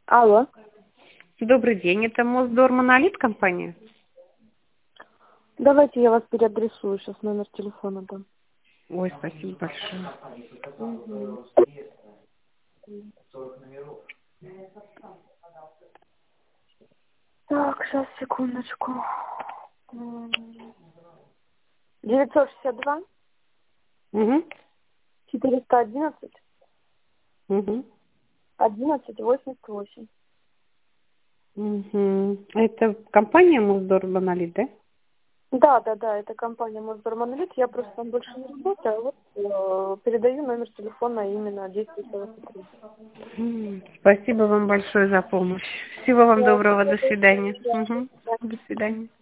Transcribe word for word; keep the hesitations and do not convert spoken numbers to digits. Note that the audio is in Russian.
Алло. Добрый день, это Мосдор Монолит компания? Давайте я вас переадресую, сейчас номер телефона дам. Ой, спасибо большое. Угу. Так, сейчас, секундочку. девятьсот шестьдесят два Угу. четыреста одиннадцать Угу. одиннадцать восемьдесят восемь. Угу. Это компания Мосдор Монолит, да? Да, да, да, это компания Мосдор Монолит. Я просто там больше не работаю, а вот э, передаю номер телефона именно действующего сотрудника. М, Спасибо вам большое за помощь. Всего вам Да, доброго, до свидания. спасибо. Угу. До свидания.